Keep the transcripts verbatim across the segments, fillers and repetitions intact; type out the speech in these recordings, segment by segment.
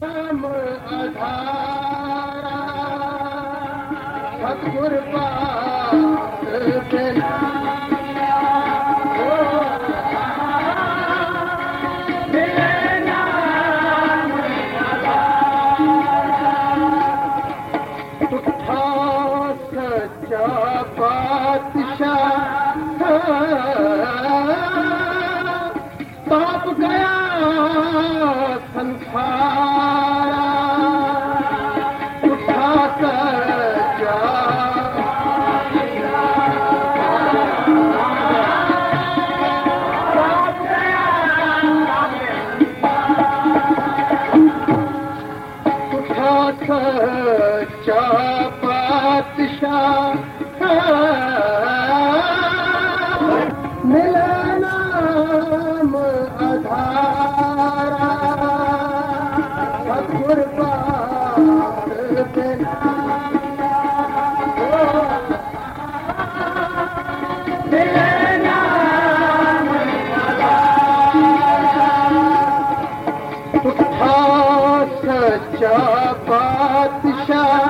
राम आधारा सतगुर पास बिना तुठा सच्चा पातशाह पाप गया संसारा उठा सच्चा पाप गया उठा सच्चा पातशाह मिला नाम आधारा सतगुर पास बिना मिले नाम आधारा उठा सच्चा पातशाह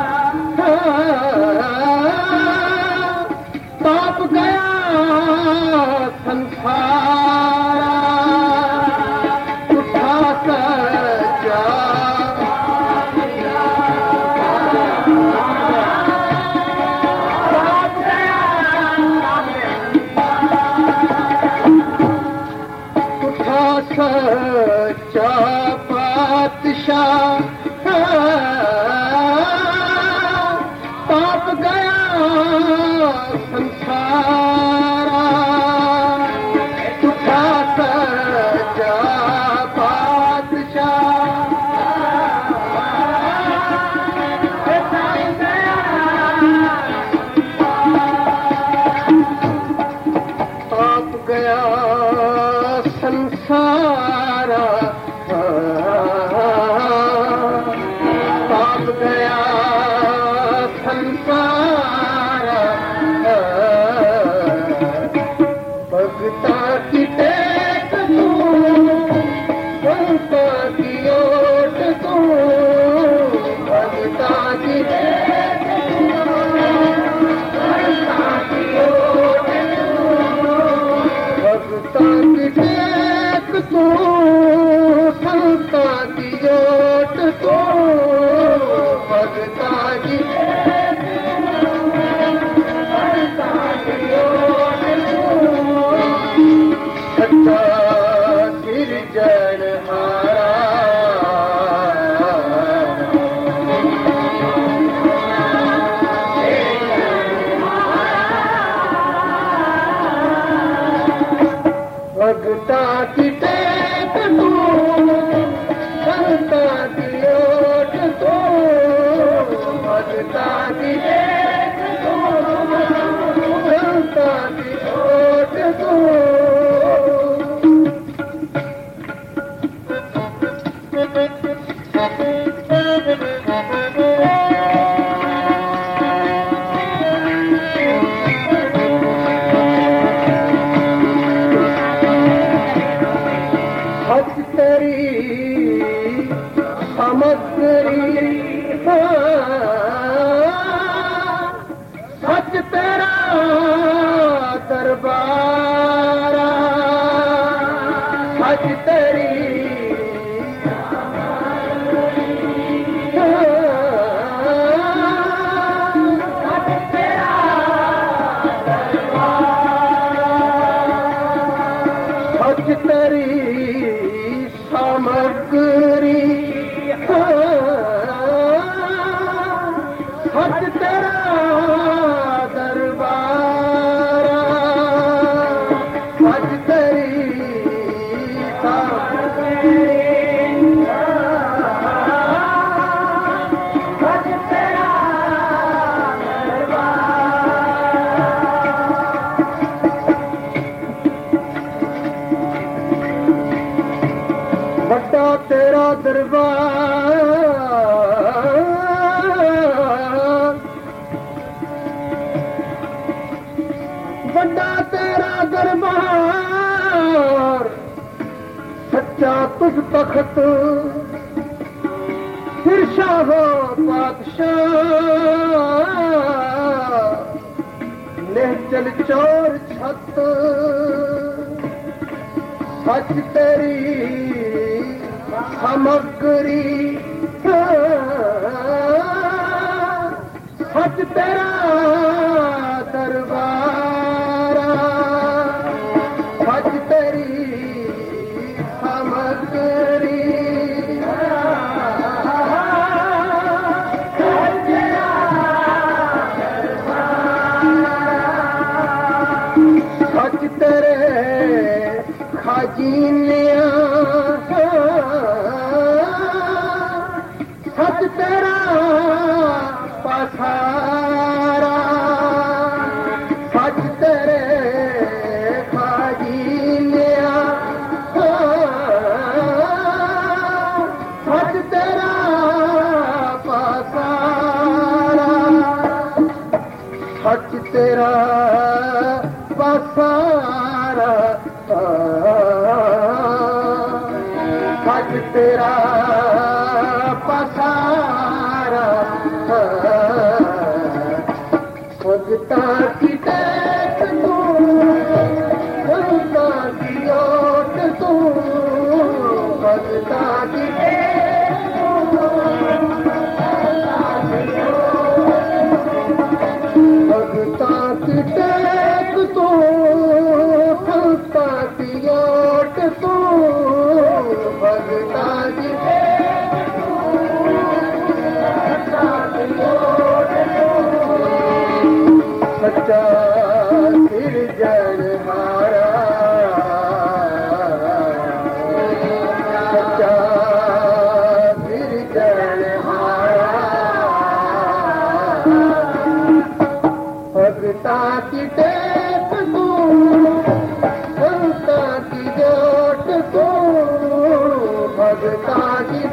पाप गया संसारा उठा सच्चा पाप गया उठा सच्चा पातशाह पाप गया संसारा उठा सच्चा पातशाह पाप गया संसारा पाप गया संसारा भगता की टेक तू भगता की ओट तू भगता की टेक तू भगता की ओट तू भगता की टेक तू संता की ओट तू भगता की सच्चा सिरजनहारा भगता की टेक तू संता की ओट तू भगता की टेक तू संता की ओट तू हक तेरी समग्री सच तेरा दरबारा सच तेरी सच तेरी सामग्री सच तेरा दरबारा सच तेरी सामग्री सच तेरा बड़ा तेरा दरबार बड़ा तेरा दरबार सच्चा तुझ तख्त फिर शाहो बादशाह निहचल चोर छत सच तेरी सामग्री सच तेरा दरबारा सच तेरी सामग्री सच तेरे खाजीनिया सच तेरा पसारा सच तेरे खाजीनिया सच तेरा पसारा सच तेरा पसारा सच तेरा पसारा भगता की टेक तू भगता की ओट तू भगता की भगता की टेक तू भगता की ओट तू भगता की सच्चा सिरजनहारा सच्चा सिरजनहारा भगता की टेक तू भगता की जोट तू भगता की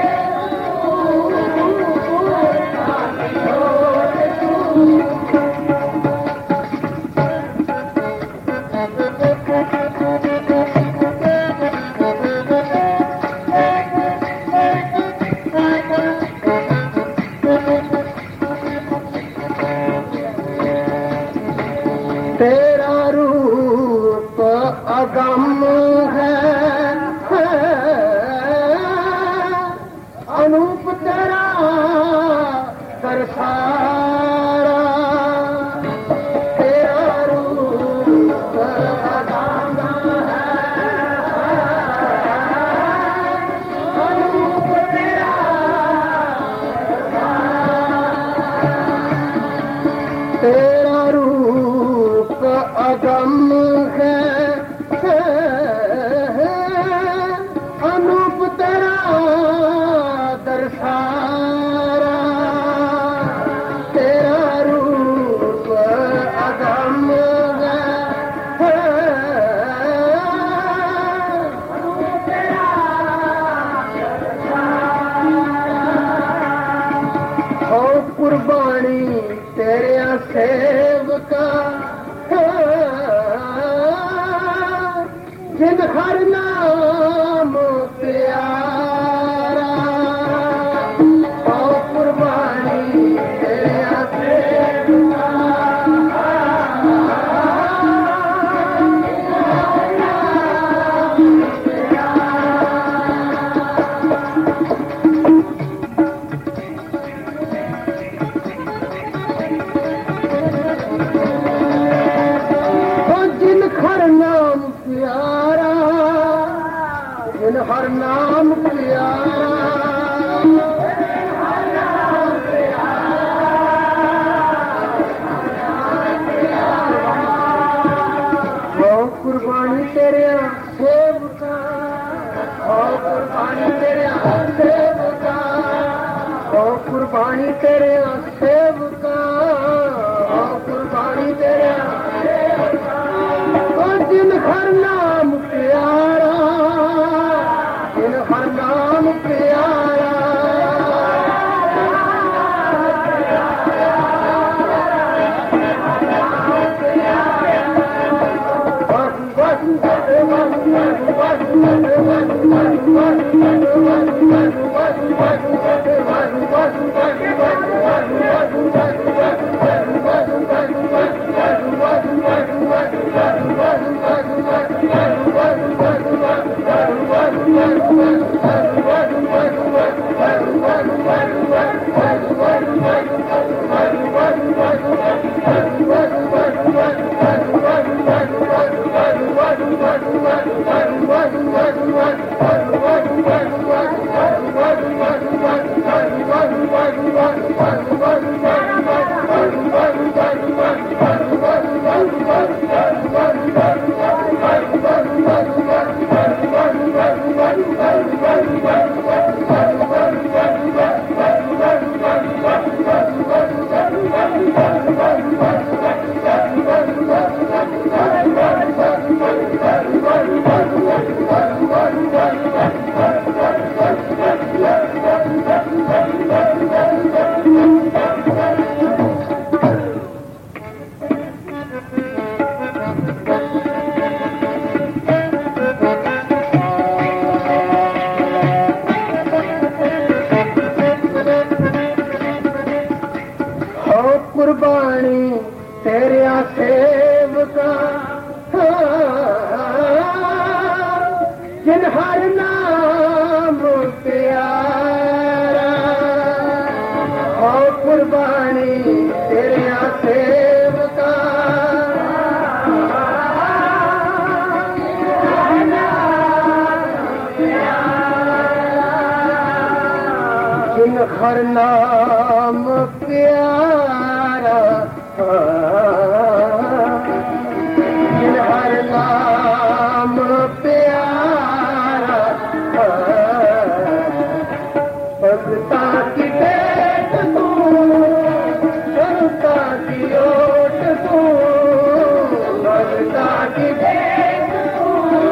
तेरा रूप अगम है अनूप तेरा सरसारा तेरा रूप अगम है अनूप तेरा तेरा रूप अगम है अनूप तेरा दरसारा तेरा रूप अगम है अनूप तेरा हो कुर्बानी तेरे सेवका जिन हर नाम प्यारा ओ कुर्बानी तेरे सेवका जिन हर नाम प्यारा वो कुर्बानी तेरे सेवका ओ कुर्बानी तेरे सेवका ओ कुर्बानी तेरे सेवका ओ कुर्बानी तेरे सेवका ओ जिन हर नाम प्यारा जिन हर नाम प्यारा What? तेरिया सेवका जिन हर नाम प्यारा जिन हर नाम प्यारा भगता की टेक तू भगता की ओट तू भगता की टेक तू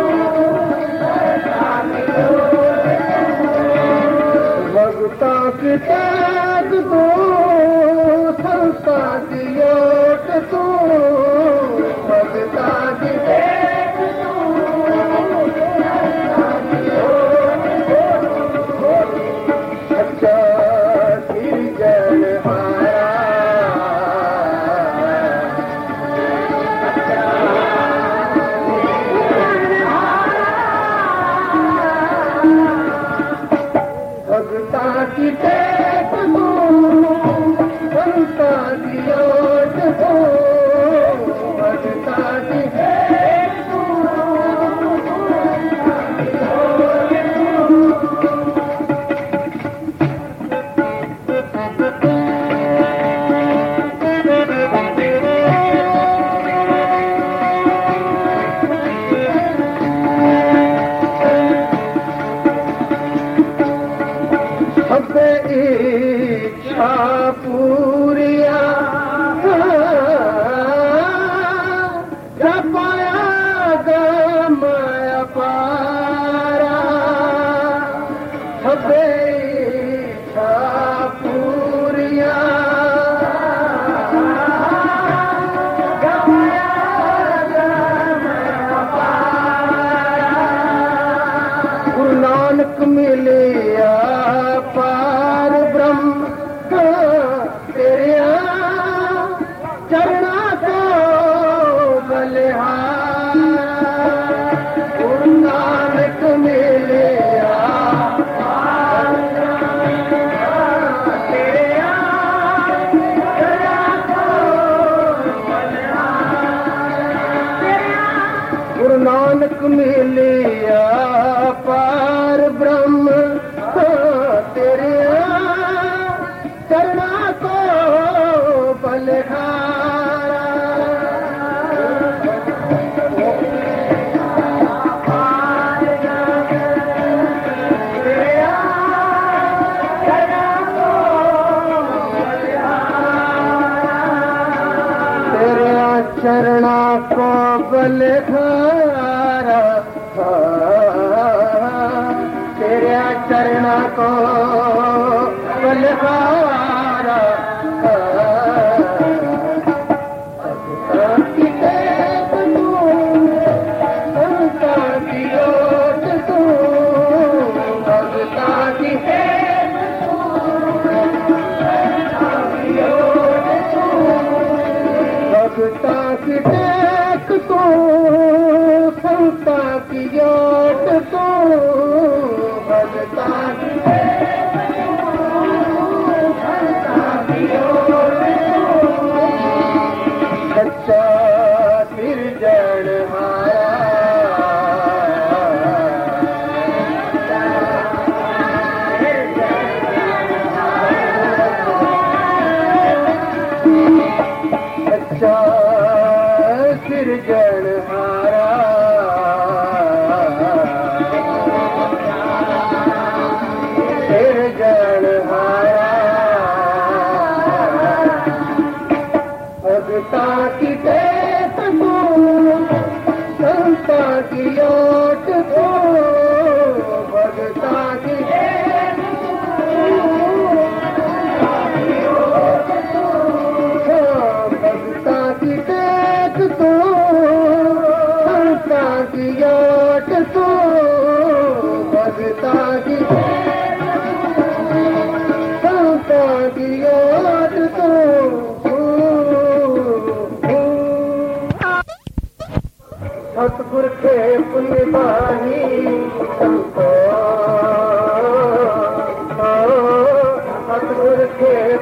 भगता की टेक तू संस्था की ओट तू भगता की टेक तू अच्छा गिरजन हारा भगता की टेक तू भगता की ओट तू भगता की टेक तू सब इच्छा पूरिया जपाया गमाया पारा सब इच्छा पूरिया गमाया गमाया पारा गुरु नानक मिलिया पार ब्रह्म तेरिया चरणा को बलिहारा गुरु नानक मिलिया पार तेरिया चरणा को बलिहारा गुरु नानक मिलिया पार ब्रह्म तेरे चरणा को बलिहारा तेरे चरणा को बलिहारा तेरे चरणा को बलिहारा भगता की टेक तू भगता की ओट तू भगता की टेक तू भगता की ओट तू भगता की टेक तू संस्था की ओट तू भगता की सच्चा गिरजन हारा सच्चा गिरजन हारा गिरजन हारा भगता की टेक तू संस्था की ओट तू भगता की टेक तू भगता की टेक तू संस्था की ओट तू भगता की संस्था की ओट तू सतगुर के पुण्य बानी संतो सतगुर के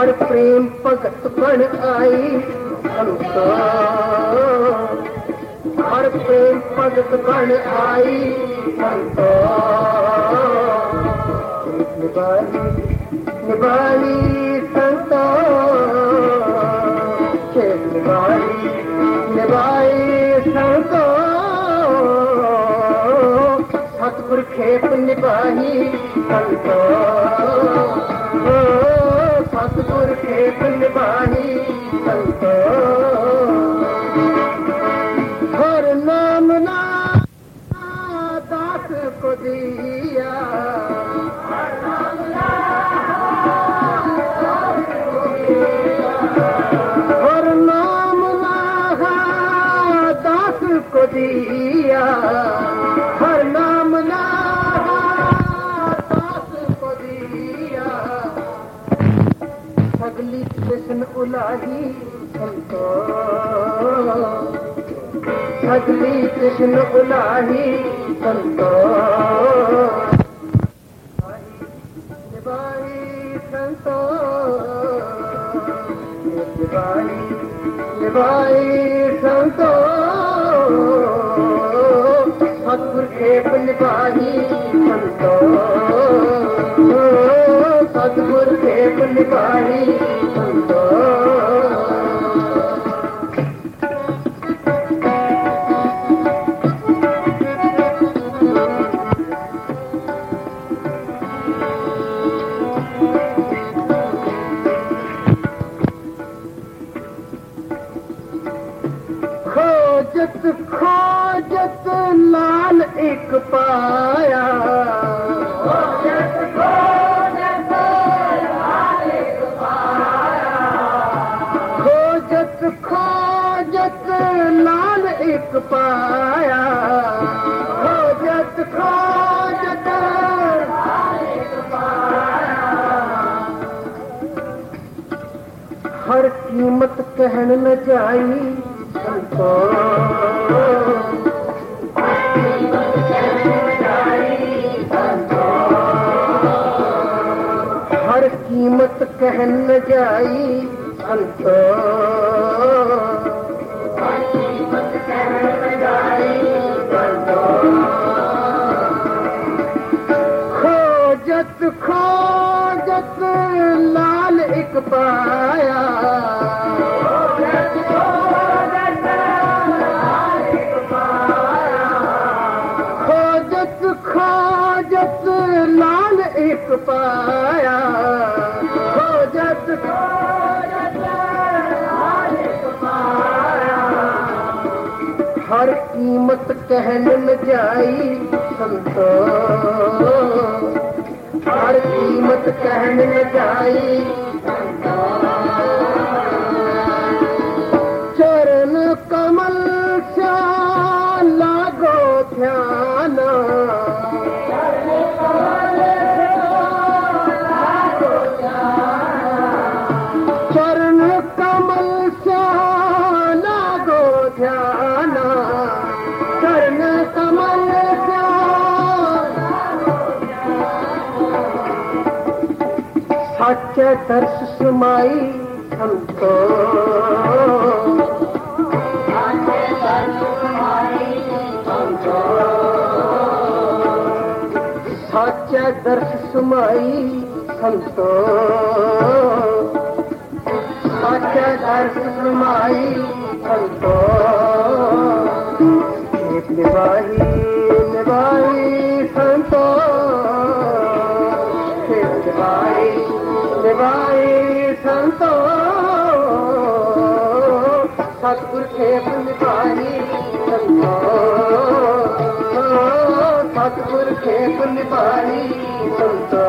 हर प्रेम भगत बन आई संतो, हर प्रेम भगत बन आई संतो। निभाई निभाई संतो, निभाई निभाई संतो। सतगुर खेप निभाई संतो, सतगुर खेप निभाई संतो। हर नाम ना दास को दिया, हर नाम ना हर नाम ना दास को दिया, हर नाम ना दास को दिया। सगली कृष्ण उलाही संतो, सगली कृष्ण उलाही संतो। निभाई संतो, निभाई निभाई संतो। सतगुर खेप निभाई संतो, सतगुर खेप निभाई संतो। खोजत खोजत लाल एक पाया, खोजत खोजत लाल एक पाया, खोजत खोजत लाल एक पाया, खोजत खोजत लाल एक पाया। हर कीमत कहन न जाई संतो, हर कीमत कहन न जाई संतो, हर कीमत कहन न जाई संतो। खोजत खोजत लाल एक पाया, खोजत खोजत लाल एक पाया, खोजत खोजत लाल एक पाया। हर कीमत कहन न जाई संतो, हर कीमत कहन न जाई संतो। चरण कमल से लागो ध्यान, चरण कमल से लागो ध्यान, चरण कमल से सच्चे दर्श समाई संतो, सच्चा दर्श समाई संतो, सच्चा दर्श समाई संतो। निभाई निभाई संतो, निभाई निभाई संतो। सतगुर खेप निभाई संतो, सतगुर खेप निभाई संतो।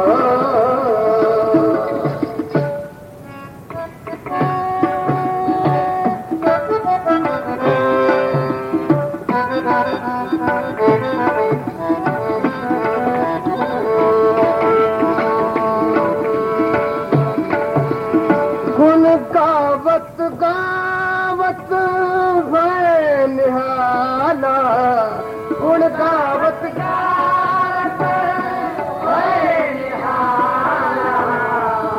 गुण गावत गावत भय निहाला, गुण गावत गावत भय निहाला।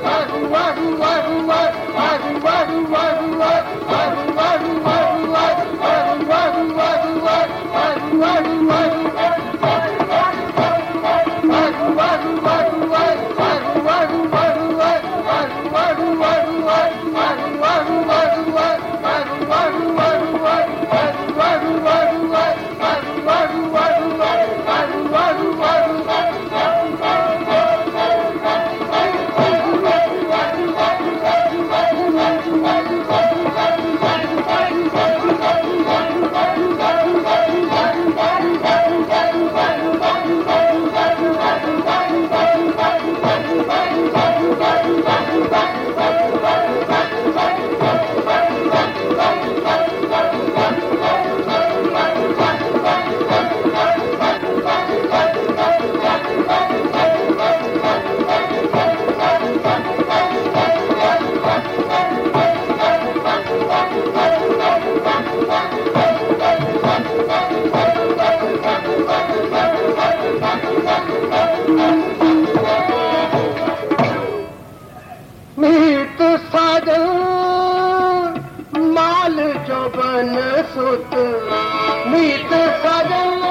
सुत मीत सजन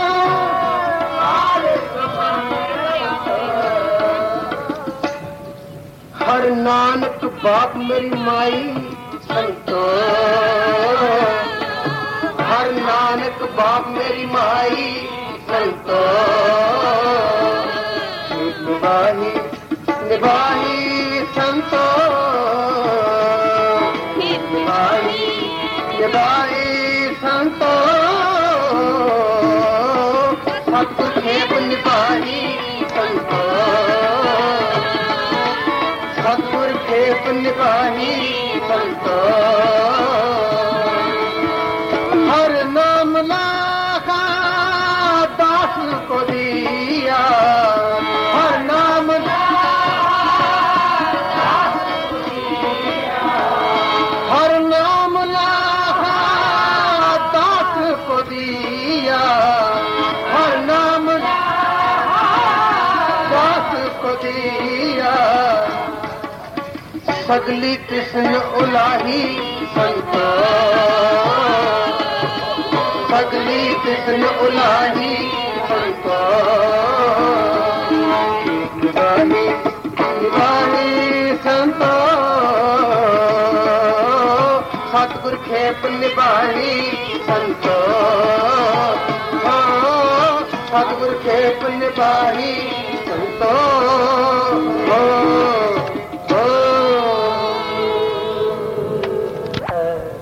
हर नानक बाप मेरी माई संतो हर नानक बाप मेरी माई संतो निभाही निभाही संतो निभाही निभाही संतो सतगुर खेप निभाही संतो सतगुर खेप निभाही संतो हर नाम लाखा दास को दिया हर नाम हर नाम लाखा दास को दिया हर नाम दास को दिया सगली कृष्ण उलाही संतो सगली कृष्ण उलाही संतो निभाही निभाही संतो सतगुर खेप निभाही संतो सतगुर खेप निभाही संतो